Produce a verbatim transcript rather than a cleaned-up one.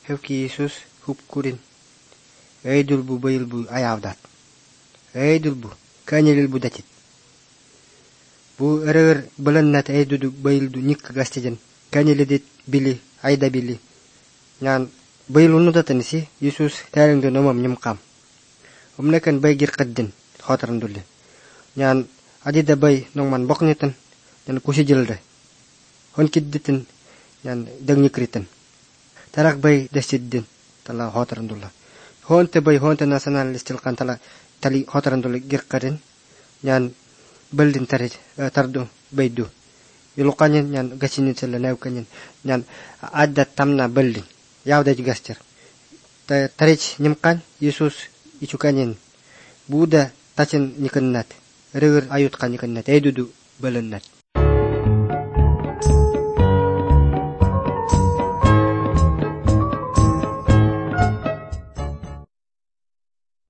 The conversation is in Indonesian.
hevki Yesus hup kurin. Eydul bu bayıl bu ayavdat. Eydul bu kanyelil bu datit. Bu erer belenat eydudu bayıl du nik gastejen. Kanyeledit bili ayda bili. Nyan bayıl unu datanisi Yesus terengde nomam nyamkam. Omnekan bay girqaddin khotaran dulin. Nyan adida bay nongman boknetan nyan kusi jilde. Hon kidditin nyan dagnyikritan. Tarak bay desiddin tala khotaran dullah. Honte bay honte nationalistil kan tala tali khotaran dullah girqarin. Nyan beldin tarit tardu baydu. Yulukanyan nyan gasinin sila naukanyan. Nyan ada tamna beldin. Yawda jugaster. Tarich nyamkan Yesus ichukanyan. Buda tachin nikennat. Reger ayut kan nikennat. Eydudu belenat.